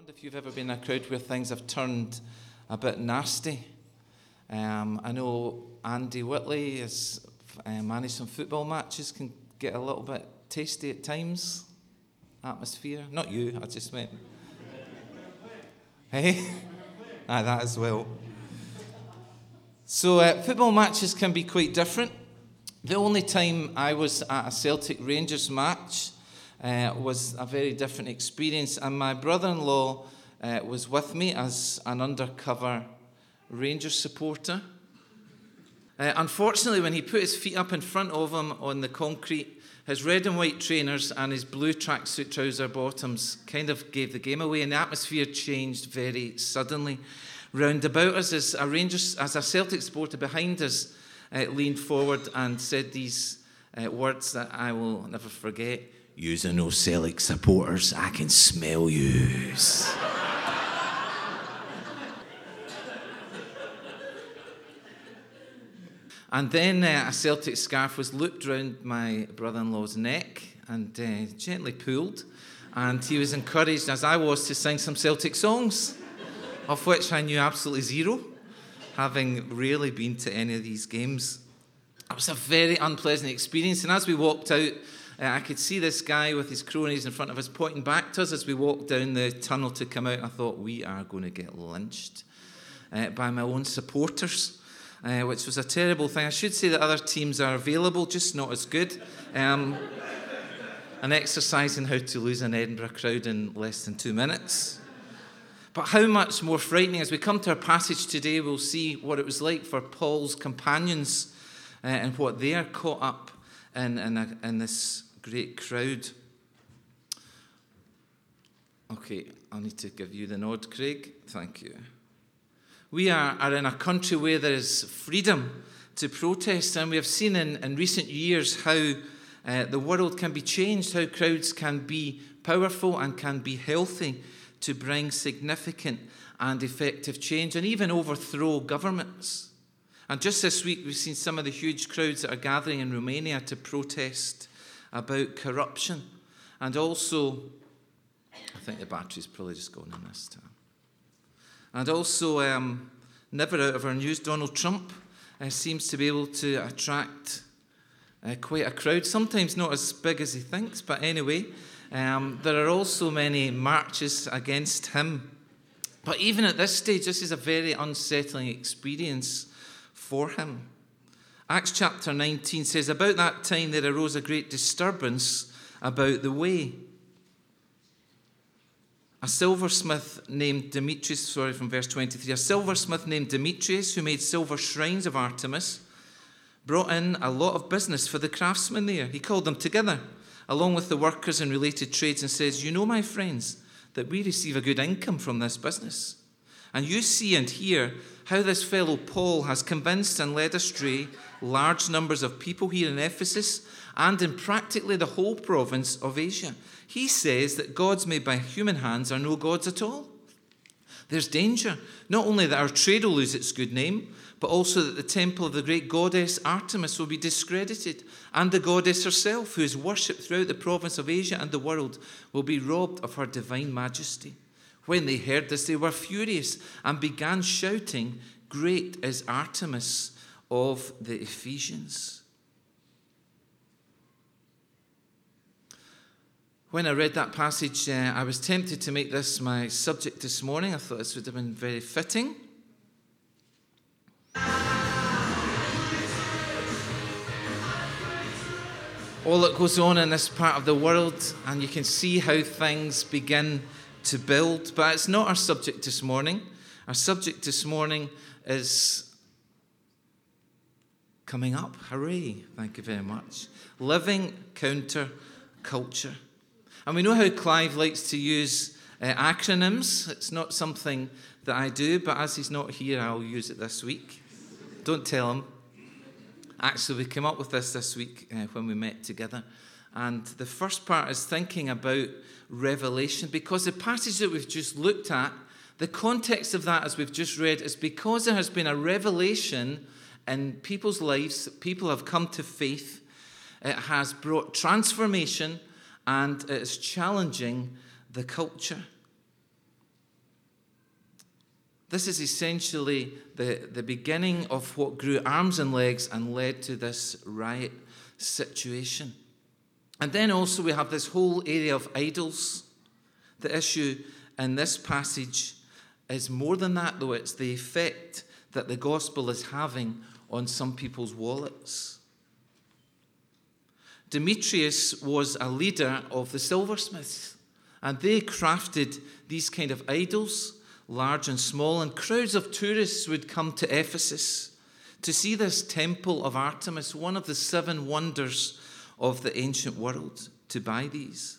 wonder if you've ever been in a crowd where things have turned a bit nasty. I know Andy Whitley has managed some football matches, can get a little bit tasty at times. Atmosphere. Not you, I just meant. Hey? That as well. So football matches can be quite different. The only time I was at a Celtic Rangers match was a very different experience, and my brother-in-law was with me as an undercover Rangers supporter. Unfortunately, when he put his feet up in front of him on the concrete, his red and white trainers and his blue tracksuit trouser bottoms kind of gave the game away, and the atmosphere changed very suddenly. Round about us, as a Celtic supporter behind us leaned forward and said these words that I will never forget. "Yous are no Celtic supporters, I can smell yous." And then a Celtic scarf was looped round my brother-in-law's neck and gently pulled, and he was encouraged, as I was, to sing some Celtic songs, of which I knew absolutely zero, having rarely been to any of these games. It was a very unpleasant experience, and as we walked out, I could see this guy with his cronies in front of us pointing back to us as we walked down the tunnel to come out. I thought, we are going to get lynched by my own supporters, which was a terrible thing. I should say that other teams are available, just not as good. An exercise in how to lose an Edinburgh crowd in less than 2 minutes. But how much more frightening, as we come to our passage today, we'll see what it was like for Paul's companions and what they are caught up in this great crowd. Okay, I'll need to give you the nod, Craig. Thank you. We are in a country where there is freedom to protest, and we have seen in recent years how the world can be changed, how crowds can be powerful and can be healthy to bring significant and effective change and even overthrow governments. And just this week, we've seen some of the huge crowds that are gathering in Romania to protest about corruption. And also, I think the battery's probably just gone in this time. And also, never out of our news, Donald Trump seems to be able to attract quite a crowd, sometimes not as big as he thinks, but anyway, there are also many marches against him. But even at this stage, this is a very unsettling experience for him. Acts chapter 19 says, "About that time there arose a great disturbance about the way. A silversmith named Demetrius," from verse 23, "a silversmith named Demetrius, who made silver shrines of Artemis, brought in a lot of business for the craftsmen there. He called them together, along with the workers in related trades, and says, 'You know, my friends, that we receive a good income from this business. And you see and hear how this fellow Paul has convinced and led astray large numbers of people here in Ephesus and in practically the whole province of Asia. He says that gods made by human hands are no gods at all. There's danger, not only that our trade will lose its good name, but also that the temple of the great goddess Artemis will be discredited, and the goddess herself, who is worshipped throughout the province of Asia and the world, will be robbed of her divine majesty.' When they heard this, they were furious and began shouting, 'Great is Artemis of the Ephesians.'" When I read that passage, I was tempted to make this my subject this morning. I thought this would have been very fitting. All that goes on in this part of the world, and you can see how things begin to build. But it's not our subject this morning. Our subject this morning is coming up. Hooray. Thank you very much. Living counter culture. And we know how Clive likes to use acronyms. It's not something that I do, but as he's not here, I'll use it this week. Don't tell him. Actually, we came up with this week when we met together. And the first part is thinking about revelation, because the passage that we've just looked at, the context of that, as we've just read, is because there has been a revelation in people's lives. People have come to faith. It has brought transformation, and it is challenging the culture. This is essentially the beginning of what grew arms and legs and led to this riot situation. And then also we have this whole area of idols. The issue in this passage is more than that, though. It's the effect that the gospel is having on some people's wallets. Demetrius was a leader of the silversmiths, and they crafted these kind of idols, large and small, and crowds of tourists would come to Ephesus to see this temple of Artemis, one of the 7 wonders of the ancient world, to buy these.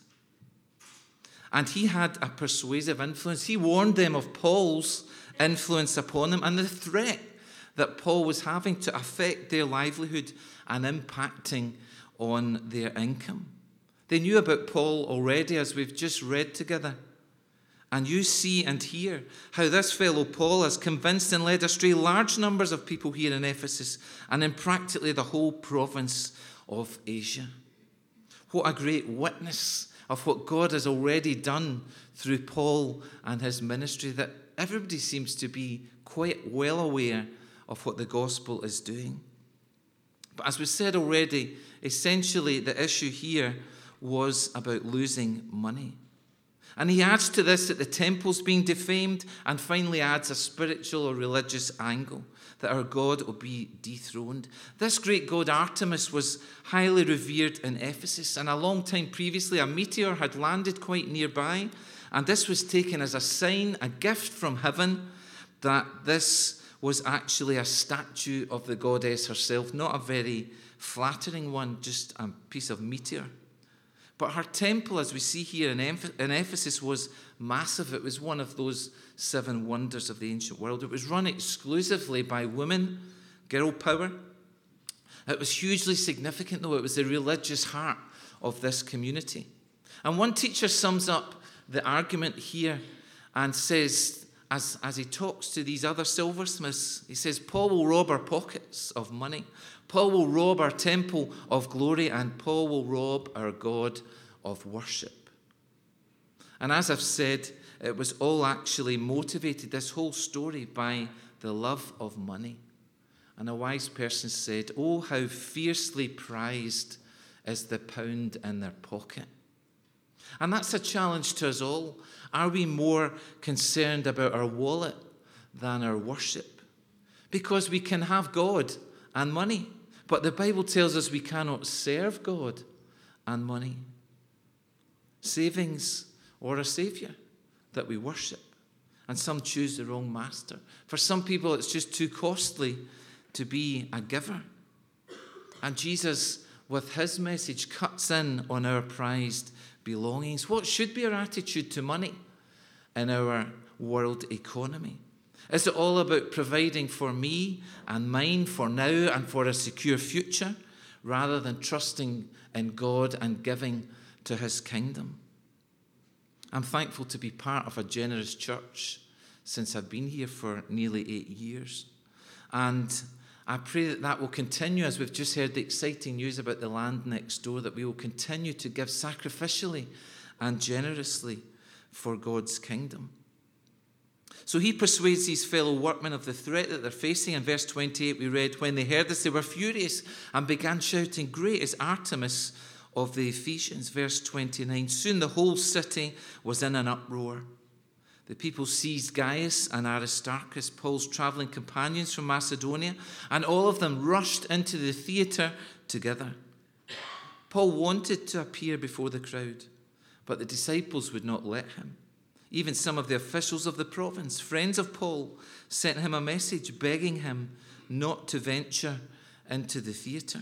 And he had a persuasive influence. He warned them of Paul's influence upon them and the threat that Paul was having to affect their livelihood and impacting on their income. They knew about Paul already, as we've just read together. And you see and hear how this fellow Paul has convinced and led astray large numbers of people here in Ephesus and in practically the whole province of Asia. What a great witness of what God has already done through Paul and his ministry, that everybody seems to be quite well aware of what the gospel is doing. But as we said already, essentially the issue here was about losing money. And he adds to this that the temple's being defamed, and finally adds a spiritual or religious angle, that our God will be dethroned. This great god Artemis was highly revered in Ephesus, and a long time previously a meteor had landed quite nearby, and this was taken as a sign, a gift from heaven, that this was actually a statue of the goddess herself, not a very flattering one, just a piece of meteor. But her temple, as we see here in Ephesus, was massive. It was one of those 7 wonders of the ancient world. It was run exclusively by women, girl power. It was hugely significant, though. It was the religious heart of this community. And one teacher sums up the argument here and says, as he talks to these other silversmiths, he says, Paul will rob our pockets of money. Paul will rob our temple of glory, and Paul will rob our God of worship. And as I've said, it was all actually motivated, this whole story, by the love of money. And a wise person said, oh, how fiercely prized is the pound in their pocket. And that's a challenge to us all. Are we more concerned about our wallet than our worship? Because we can have God and money, but the Bible tells us we cannot serve God and money. Savings or a saviour that we worship. And some choose the wrong master. For some people, it's just too costly to be a giver. And Jesus, with his message, cuts in on our prized belongings. What should be our attitude to money in our world economy? Is it all about providing for me and mine for now and for a secure future, rather than trusting in God and giving to his kingdom? I'm thankful to be part of a generous church since I've been here for nearly 8 years. And I pray that that will continue, as we've just heard the exciting news about the land next door, that we will continue to give sacrificially and generously for God's kingdom. So he persuades these fellow workmen of the threat that they're facing. In verse 28 we read, when they heard this, they were furious and began shouting, great is Artemis of the Ephesians. Verse 29, soon the whole city was in an uproar. The people seized Gaius and Aristarchus, Paul's traveling companions from Macedonia, and all of them rushed into the theater together. Paul wanted to appear before the crowd, but the disciples would not let him. Even some of the officials of the province, friends of Paul, sent him a message begging him not to venture into the theater.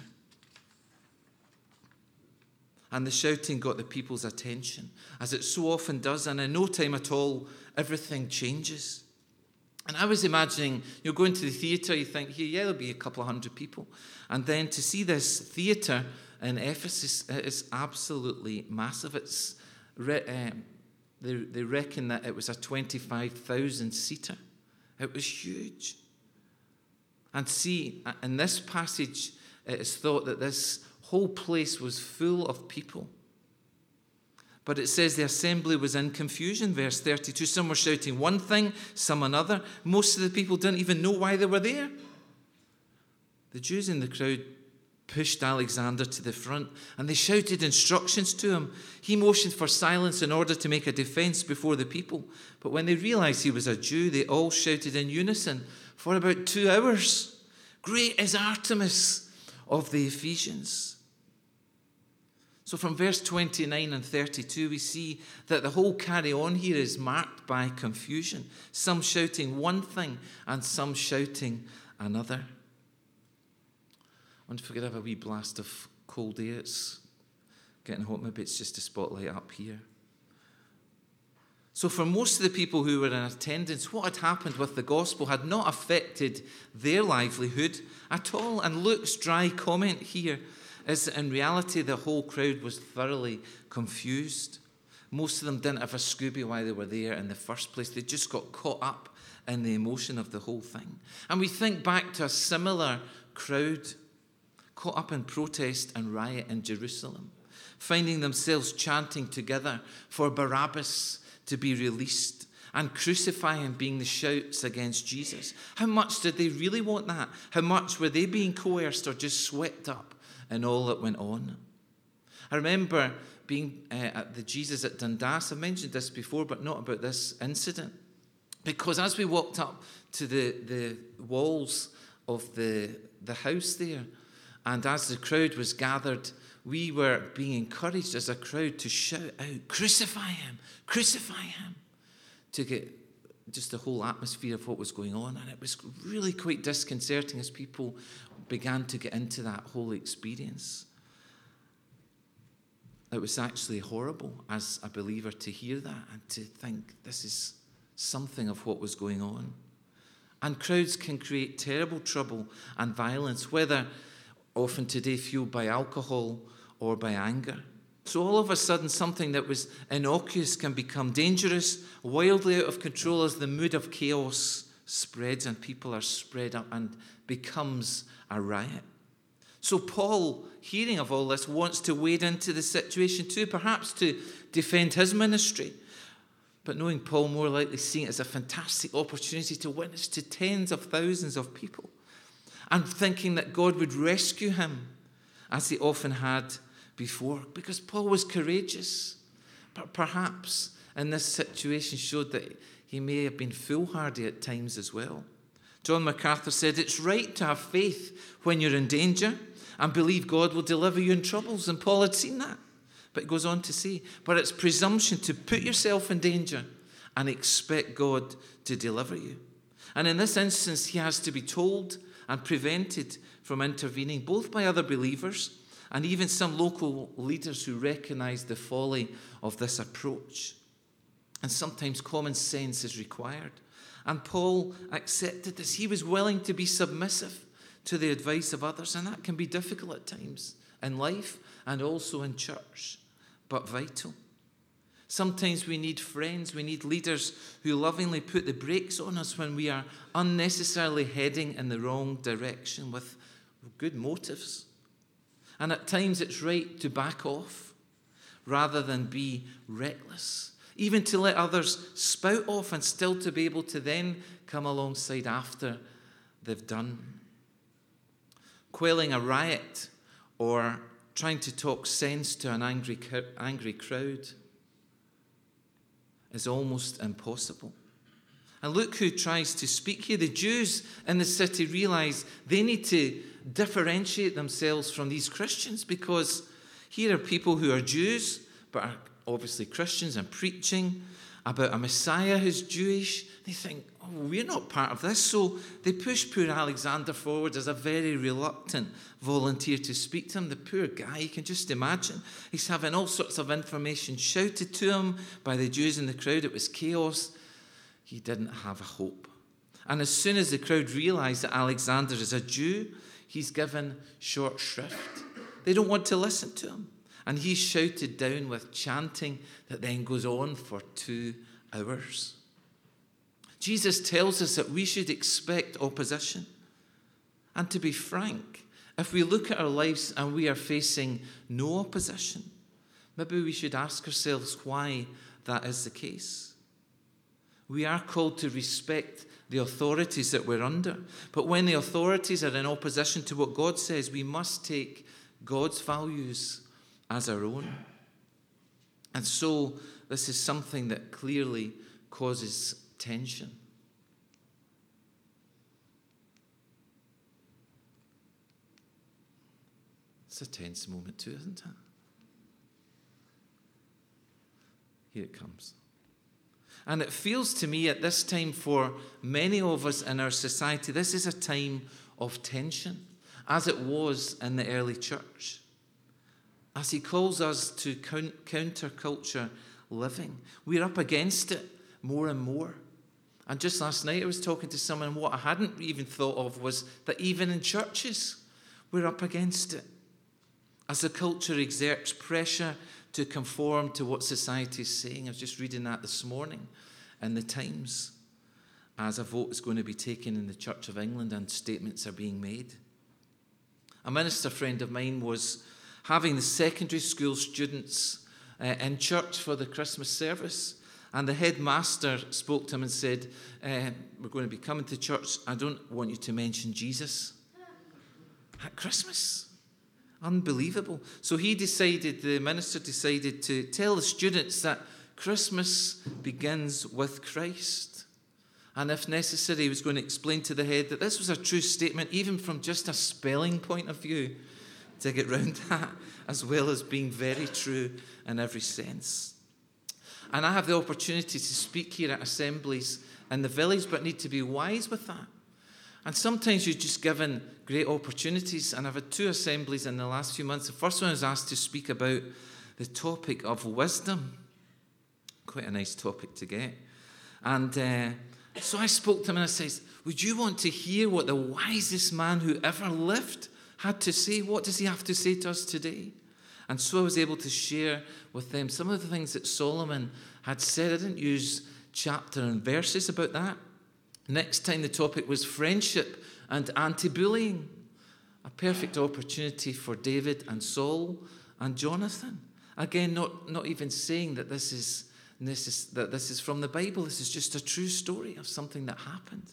And the shouting got the people's attention, as it so often does, and in no time at all, everything changes. And I was imagining, you're going to the theatre, you think, yeah, there'll be a couple of hundred people. And then to see this theatre in Ephesus, it is absolutely massive. It's they reckon that it was a 25,000-seater. It was huge. And see, in this passage, it is thought that this whole place was full of people. But it says the assembly was in confusion, verse 32. Some were shouting one thing, some another. Most of the people didn't even know why they were there. The Jews in the crowd pushed Alexander to the front and they shouted instructions to him. He motioned for silence in order to make a defense before the people. But when they realized he was a Jew, they all shouted in unison for about 2 hours, "Great is Artemis of the Ephesians." So from verse 29 and 32, we see that the whole carry on here is marked by confusion. Some shouting one thing and some shouting another. I wonder if we could have a wee blast of cold air. It's getting hot. Maybe it's just a spotlight up here. So for most of the people who were in attendance, what had happened with the gospel had not affected their livelihood at all. And Luke's dry comment here is that in reality the whole crowd was thoroughly confused. Most of them didn't have a Scooby why they were there in the first place. They just got caught up in the emotion of the whole thing. And we think back to a similar crowd caught up in protest and riot in Jerusalem, finding themselves chanting together for Barabbas to be released and crucify him being the shouts against Jesus. How much did they really want that? How much were they being coerced or just swept up in all that went on? I remember being at the Jesus at Dundas. I've mentioned this before, but not about this incident. Because as we walked up to the walls of the house there, and as the crowd was gathered, we were being encouraged as a crowd to shout out, "Crucify him, crucify him," to get just the whole atmosphere of what was going on. And it was really quite disconcerting as people began to get into that whole experience. It was actually horrible as a believer to hear that and to think this is something of what was going on. And crowds can create terrible trouble and violence, whether often today fueled by alcohol or by anger. So all of a sudden, something that was innocuous can become dangerous, wildly out of control as the mood of chaos spreads and people are spread up and becomes a riot. So Paul, hearing of all this, wants to wade into the situation too, perhaps to defend his ministry. But knowing Paul, more likely seeing it as a fantastic opportunity to witness to tens of thousands of people, and thinking that God would rescue him, as he often had before, because Paul was courageous, but perhaps in this situation showed that he may have been foolhardy at times as well. John MacArthur said, "It's right to have faith when you're in danger and believe God will deliver you in troubles." And Paul had seen that. But he goes on to say, but it's presumption to put yourself in danger and expect God to deliver you. And in this instance, he has to be told and prevented from intervening, both by other believers and even some local leaders who recognize the folly of this approach. And sometimes common sense is required. And Paul accepted this. He was willing to be submissive to the advice of others, and that can be difficult at times in life and also in church, but vital. Sometimes we need friends, we need leaders who lovingly put the brakes on us when we are unnecessarily heading in the wrong direction with good motives. And at times it's right to back off rather than be reckless, even to let others spout off and still to be able to then come alongside after they've done. Quelling a riot or trying to talk sense to an angry crowd is almost impossible. And look who tries to speak here. The Jews in the city realize they need to differentiate themselves from these Christians, because here are people who are Jews but are obviously Christians and preaching about a Messiah who's Jewish. They think, oh, we're not part of this. So they push poor Alexander forward as a very reluctant volunteer to speak to him. The poor guy, you can just imagine. He's having all sorts of information shouted to him by the Jews in the crowd. It was chaos. He didn't have a hope. And as soon as the crowd realize that Alexander is a Jew, he's given short shrift. They don't want to listen to him. And he's shouted down with chanting that then goes on for 2 hours. Jesus tells us that we should expect opposition. And to be frank, if we look at our lives and we are facing no opposition, Maybe we should ask ourselves why that is the case. We are called to respect the authorities that we're under. But when the authorities are in opposition to what God says, we must take God's values as our own. And so this is something that clearly causes tension. It's a tense moment too, isn't it? Here it comes. And it feels to me at this time for many of us in our society, this is a time of tension, as it was in the early church. As he calls us to counterculture living, we're up against it more and more. And just last night I was talking to someone, and what I hadn't even thought of was that even in churches, we're up against it. As the culture exerts pressure to conform to what society is saying. I was just reading that this morning in the Times, as a vote is going to be taken in the Church of England and statements are being made. A minister friend of mine was having the secondary school students in church for the Christmas service, and the headmaster spoke to him and said, we're going to be coming to church. I don't want you to mention Jesus at Christmas. Unbelievable. So the minister decided to tell the students that Christmas begins with Christ. And if necessary, he was going to explain to the head that this was a true statement, even from just a spelling point of view, to get round that, as well as being very true in every sense. And I have the opportunity to speak here at assemblies in the village, but need to be wise with that. And sometimes you're just given great opportunities. And I've had 2 assemblies in the last few months. The first one I was asked to speak about the topic of wisdom. Quite a nice topic to get. And so I spoke to him and I said, would you want to hear what the wisest man who ever lived had to say? What does he have to say to us today? And so I was able to share with them some of the things that Solomon had said. I didn't use chapter and verses about that. Next time the topic was friendship and anti-bullying. A perfect opportunity for David and Saul and Jonathan. Again, not even saying that this is from the Bible. This is just a true story of something that happened.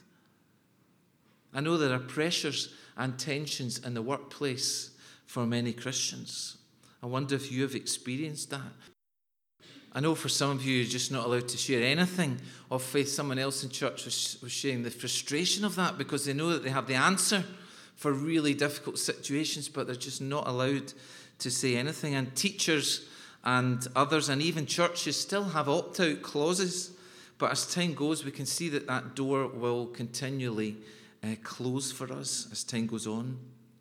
I know there are pressures and tensions in the workplace for many Christians. I wonder if you have experienced that. I know for some of you, you're just not allowed to share anything of faith. Someone else in church was sharing the frustration of that because they know that they have the answer for really difficult situations, but they're just not allowed to say anything. And teachers and others, and even churches, still have opt-out clauses. But as time goes, we can see that that door will continually close for us as time goes on.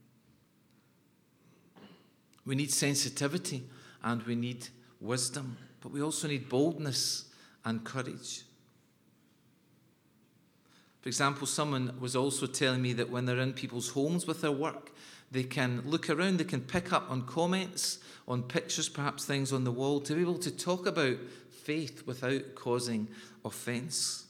We need sensitivity and we need wisdom. But we also need boldness and courage. For example, someone was also telling me that when they're in people's homes with their work, they can look around, they can pick up on comments, on pictures, perhaps things on the wall, to be able to talk about faith without causing offence.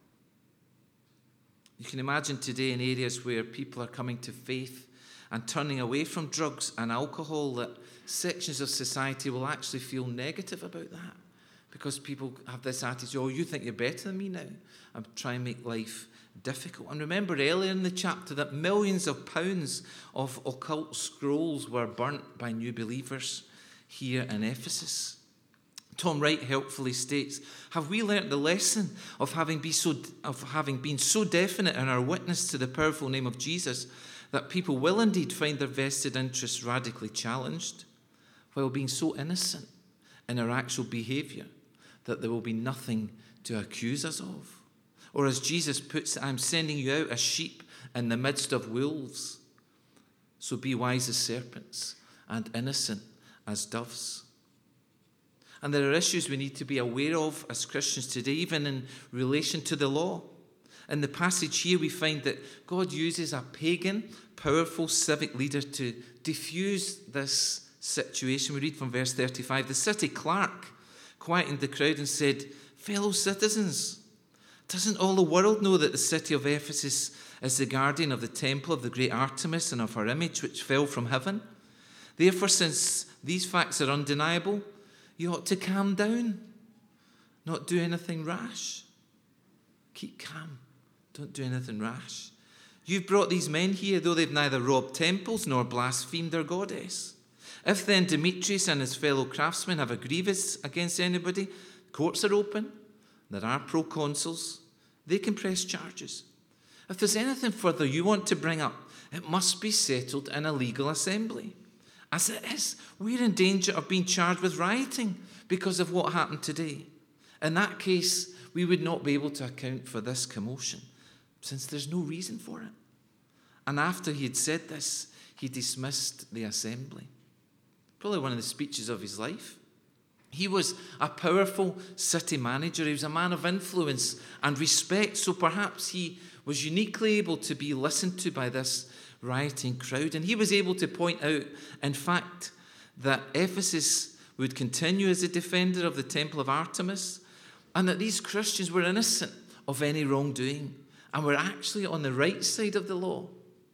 You can imagine today in areas where people are coming to faith and turning away from drugs and alcohol, that sections of society will actually feel negative about that because people have this attitude, oh, you think you're better than me now. I'm trying to make life difficult. And remember earlier in the chapter that millions of pounds of occult scrolls were burnt by new believers here in Ephesus. Tom Wright helpfully states, have we learnt the lesson of having been so definite in our witness to the powerful name of Jesus that people will indeed find their vested interests radically challenged, while being so innocent in our actual behaviour that there will be nothing to accuse us of? Or as Jesus puts it, I'm sending you out as sheep in the midst of wolves. So be wise as serpents and innocent as doves. And there are issues we need to be aware of as Christians today, even in relation to the law. In the passage here, we find that God uses a pagan, powerful civic leader to diffuse this situation. We read from verse 35, the city clerk quietened the crowd and said, fellow citizens, doesn't all the world know that the city of Ephesus is the guardian of the temple of the great Artemis and of her image which fell from heaven? Therefore, since these facts are undeniable, You ought to calm down, not do anything rash. Keep calm. Don't do anything rash. You've brought these men here, though they've neither robbed temples nor blasphemed their goddess. If then Demetrius and his fellow craftsmen have a grievance against anybody, courts are open, there are proconsuls, they can press charges. If there's anything further you want to bring up, it must be settled in a legal assembly. As it is, we're in danger of being charged with rioting because of what happened today. In that case, we would not be able to account for this commotion, since there's no reason for it. And after he had said this, he dismissed the assembly. Probably one of the speeches of his life. He was a powerful city manager. He was a man of influence and respect, so perhaps he was uniquely able to be listened to by this rioting crowd. And he was able to point out, in fact, that Ephesus would continue as a defender of the temple of Artemis, and that these Christians were innocent of any wrongdoing and were actually on the right side of the law.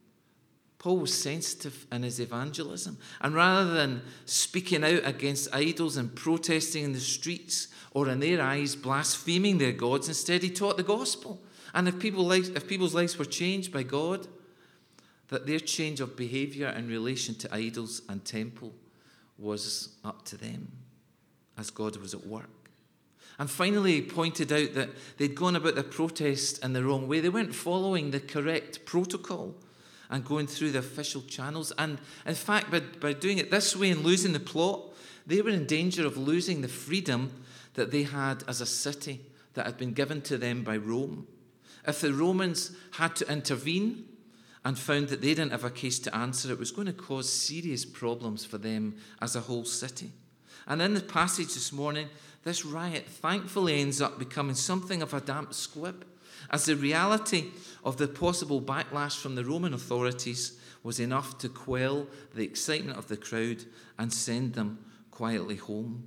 Paul was sensitive in his evangelism, and rather than speaking out against idols and protesting in the streets, or in their eyes blaspheming their gods, instead he taught the gospel. And if people's lives were changed by God, that their change of behavior in relation to idols and temple was up to them, as God was at work. And finally, he pointed out that they'd gone about their protest in the wrong way. They weren't following the correct protocol and going through the official channels. And in fact, by doing it this way and losing the plot, they were in danger of losing the freedom that they had as a city that had been given to them by Rome. If the Romans had to intervene and found that they didn't have a case to answer, it was going to cause serious problems for them as a whole city. And in the passage this morning, this riot thankfully ends up becoming something of a damp squib, as the reality of the possible backlash from the Roman authorities was enough to quell the excitement of the crowd and send them quietly home.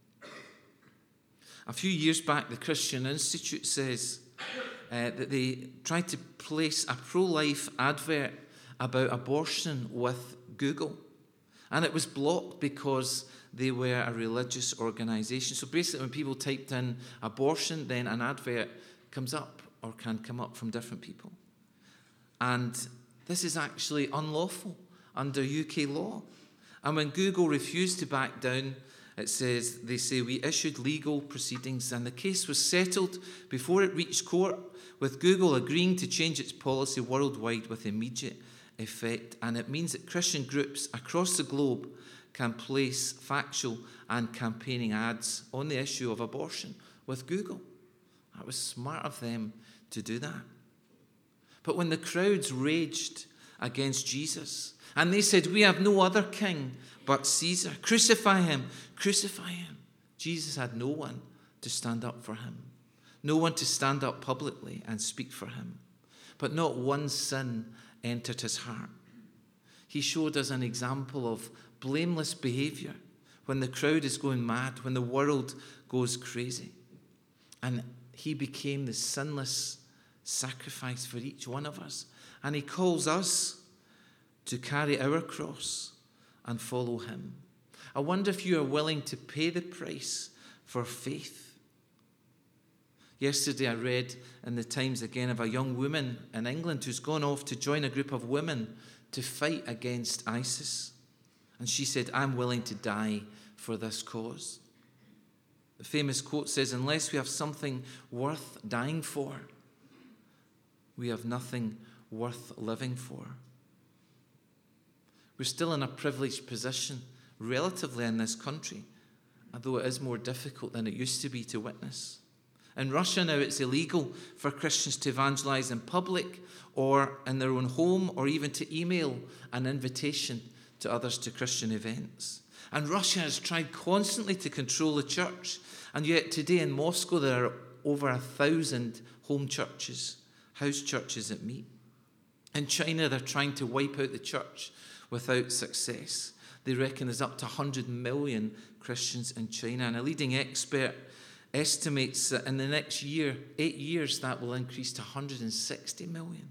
A few years back, the Christian Institute says that they tried to place a pro-life advert about abortion with Google, and it was blocked because they were a religious organisation. So basically, when people typed in abortion, then an advert comes up or can come up from different people. And this is actually unlawful under UK law. And when Google refused to back down, they say, we issued legal proceedings, and the case was settled before it reached court, with Google agreeing to change its policy worldwide with immediate effect. And it means that Christian groups across the globe can place factual and campaigning ads on the issue of abortion with Google. That was smart of them to do that. But when the crowds raged against Jesus, and they said, we have no other king but Caesar, crucify him, crucify him, Jesus had no one to stand up for him, no one to stand up publicly and speak for him. But not one sin entered his heart. He showed us an example of blameless behavior when the crowd is going mad, when the world goes crazy. And he became the sinless sacrifice for each one of us. And he calls us to carry our cross and follow him. I wonder if you are willing to pay the price for faith. Yesterday I read in the Times again of a young woman in England who's gone off to join a group of women to fight against ISIS. And she said, I'm willing to die for this cause. The famous quote says, unless we have something worth dying for, we have nothing worth living for. We're still in a privileged position, relatively, in this country, although it is more difficult than it used to be to witness. In Russia now, it's illegal for Christians to evangelize in public or in their own home, or even to email an invitation to others to Christian events. And Russia has tried constantly to control the church, and yet today in Moscow there are over 1,000 home churches, house churches that meet. In China they're trying to wipe out the church without success. They reckon there's up to 100 million Christians in China, and a leading expert estimates that in the next 8 years, that will increase to 160 million.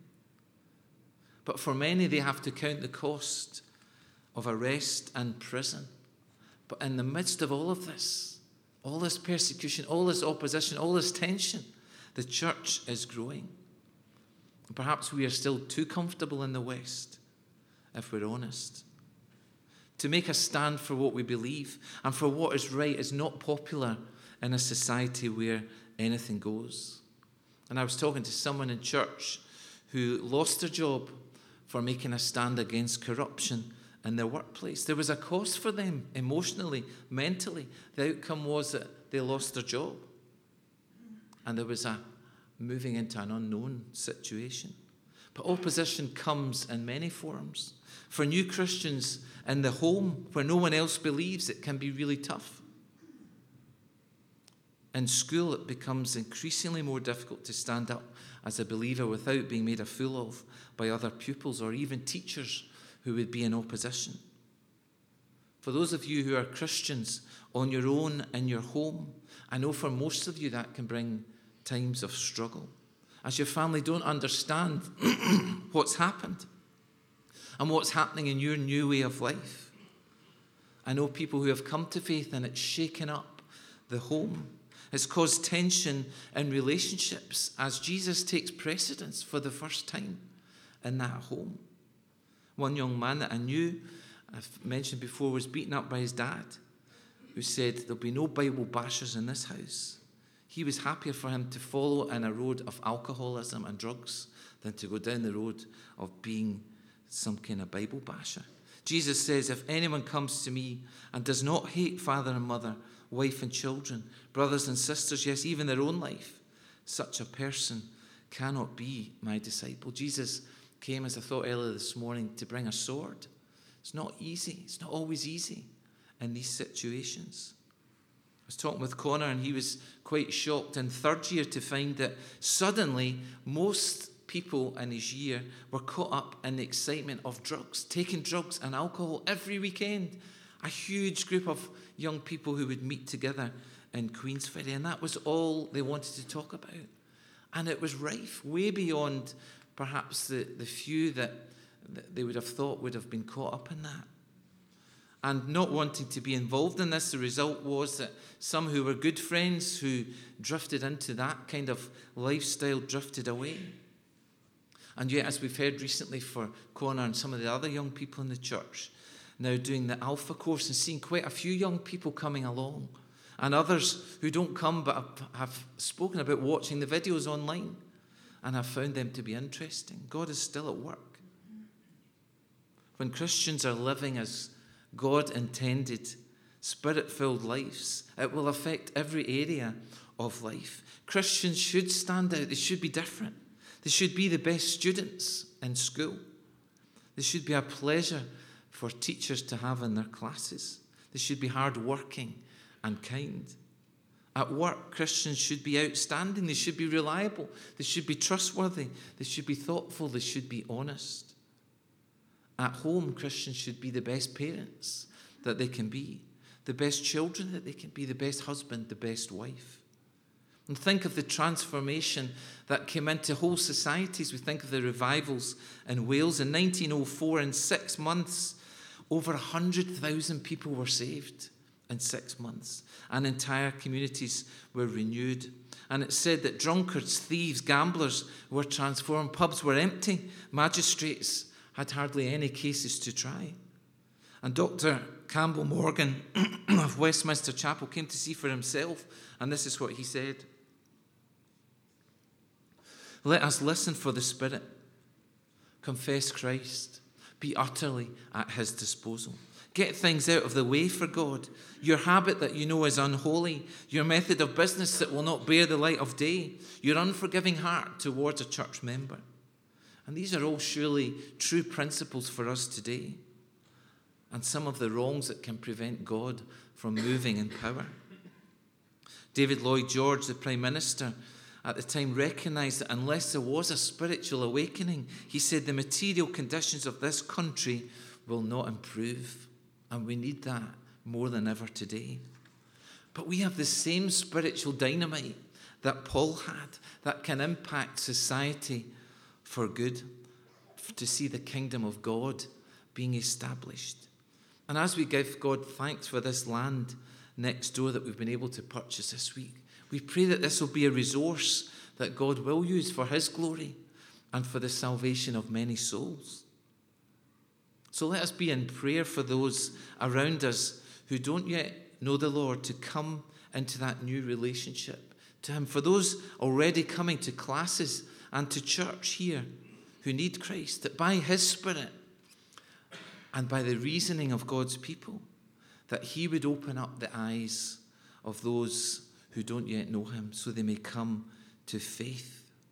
But for many, they have to count the cost of arrest and prison, But in the midst of all this persecution, all this opposition, all this tension, the church is growing. Perhaps we are still too comfortable in the West, if we're honest. To make a stand for what we believe and for what is right is not popular in a society where anything goes. And I was talking to someone in church who lost their job for making a stand against corruption in their workplace. There was a cost for them emotionally, mentally. The outcome was that they lost their job. And there was a moving into an unknown situation. But opposition comes in many forms. For new Christians in the home where no one else believes, it can be really tough. In school, it becomes increasingly more difficult to stand up as a believer without being made a fool of by other pupils or even teachers who would be in opposition. For those of you who are Christians on your own in your home, I know for most of you that can bring times of struggle, as your family don't understand what's happened and what's happening in your new way of life. I know people who have come to faith and it's shaken up the home. It's caused tension in relationships as Jesus takes precedence for the first time in that home. One young man that I knew, I've mentioned before, was beaten up by his dad, who said, "There'll be no Bible bashers in this house." He was happier for him to follow in a road of alcoholism and drugs than to go down the road of being some kind of Bible basher. Jesus says, "If anyone comes to me and does not hate father and mother, wife and children, brothers and sisters, yes, even their own life, such a person cannot be my disciple." Jesus came, as I thought earlier this morning, to bring a sword. It's not easy. It's not always easy in these situations. I was talking with Connor, and he was quite shocked in third year to find that suddenly most people in his year were caught up in the excitement of drugs, taking drugs and alcohol every weekend. A huge group of young people who would meet together in Queensferry, and that was all they wanted to talk about. And it was rife, way beyond perhaps the few that they would have thought would have been caught up in that. And not wanting to be involved in this, the result was that some who were good friends who drifted into that kind of lifestyle drifted away. And yet, as we've heard recently for Connor and some of the other young people in the church, now doing the Alpha course and seeing quite a few young people coming along, and others who don't come but have spoken about watching the videos online and have found them to be interesting. God is still at work. When Christians are living as God intended, spirit-filled lives, it will affect every area of life. Christians should stand out. They should be different. They should be the best students in school. They should be a pleasure for teachers to have in their classes. They should be hard-working and kind. At work, Christians should be outstanding. They should be reliable. They should be trustworthy. They should be thoughtful. They should be honest. At home, Christians should be the best parents that they can be, the best children that they can be, the best husband, the best wife. And think of the transformation that came into whole societies. We think of the revivals in Wales in 1904. In 6 months, over 100,000 people were saved in 6 months, and entire communities were renewed. And it said that drunkards, thieves, gamblers were transformed. Pubs were empty. Magistrates had hardly any cases to try. And Dr. Campbell Morgan of Westminster Chapel came to see for himself, and this is what he said. "Let us listen for the Spirit, confess Christ, be utterly at his disposal. Get things out of the way for God. Your habit that you know is unholy, your method of business that will not bear the light of day, your unforgiving heart towards a church member." And these are all surely true principles for us today, and some of the wrongs that can prevent God from moving in power. David Lloyd George, the Prime Minister at the time, recognised that unless there was a spiritual awakening, he said, the material conditions of this country will not improve. And we need that more than ever today. But we have the same spiritual dynamite that Paul had that can impact society for good, to see the kingdom of God being established. And as we give God thanks for this land next door that we've been able to purchase this week, we pray that this will be a resource that God will use for his glory and for the salvation of many souls. So let us be in prayer for those around us who don't yet know the Lord to come into that new relationship to him. For those already coming to classes and to church here who need Christ, that by his Spirit and by the reasoning of God's people, that he would open up the eyes of those who don't yet know him so they may come to faith.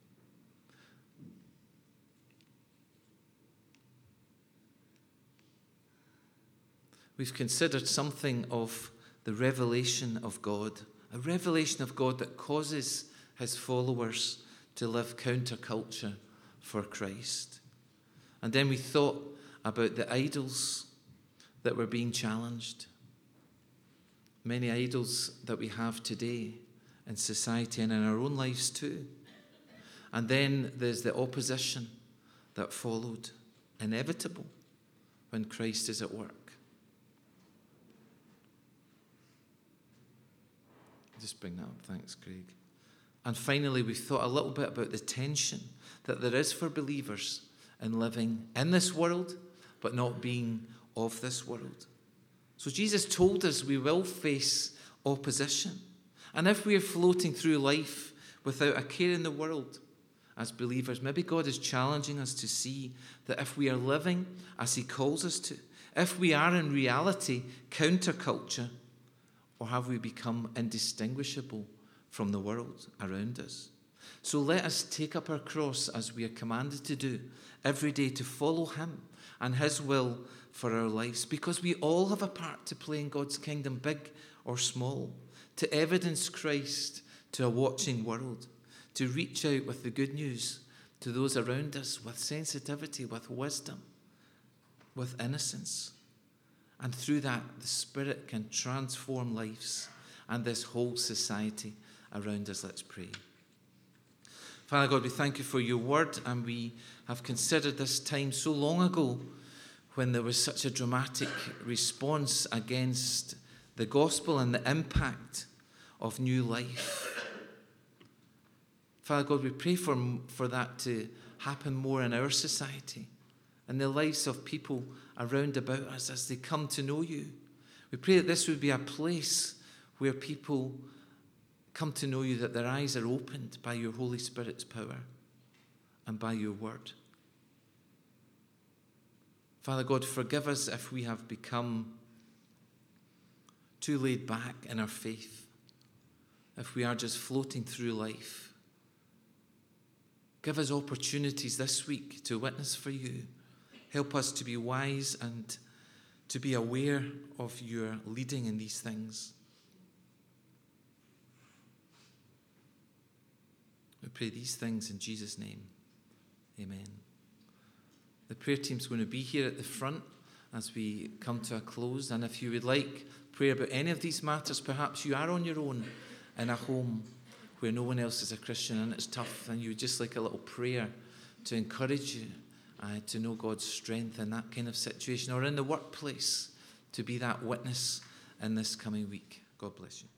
We've considered something of the revelation of God, a revelation of God that causes his followers to live counterculture for Christ. And then we thought about the idols that were being challenged. Many idols that we have today in society and in our own lives too. And then there's the opposition that followed, inevitable, when Christ is at work. Just bring that up. Thanks, Craig. And finally, we've thought a little bit about the tension that there is for believers in living in this world, but not being of this world. So Jesus told us we will face opposition. And if we are floating through life without a care in the world as believers, maybe God is challenging us to see that if we are living as he calls us to, if we are in reality counterculture, or have we become indistinguishable from the world around us? So let us take up our cross as we are commanded to do every day to follow him and his will for our lives, because we all have a part to play in God's kingdom, big or small, to evidence Christ to a watching world, to reach out with the good news to those around us with sensitivity, with wisdom, with innocence. And through that, the Spirit can transform lives and this whole society around us. Let's pray. Father God, we thank you for your word, and we have considered this time so long ago when there was such a dramatic response against the gospel and the impact of new life. Father God, we pray for that to happen more in our society and the lives of people around about us as they come to know you. We pray that this would be a place where people come to know you, that their eyes are opened by your Holy Spirit's power and by your word. Father God, forgive us if we have become too laid back in our faith, if we are just floating through life. Give us opportunities this week to witness for you. Help us to be wise and to be aware of your leading in these things. We pray these things in Jesus' name. Amen. The prayer team's going to be here at the front as we come to a close. And if you would like prayer about any of these matters, perhaps you are on your own in a home where no one else is a Christian and it's tough, and you would just like a little prayer to encourage you to know God's strength in that kind of situation, or in the workplace to be that witness in this coming week. God bless you.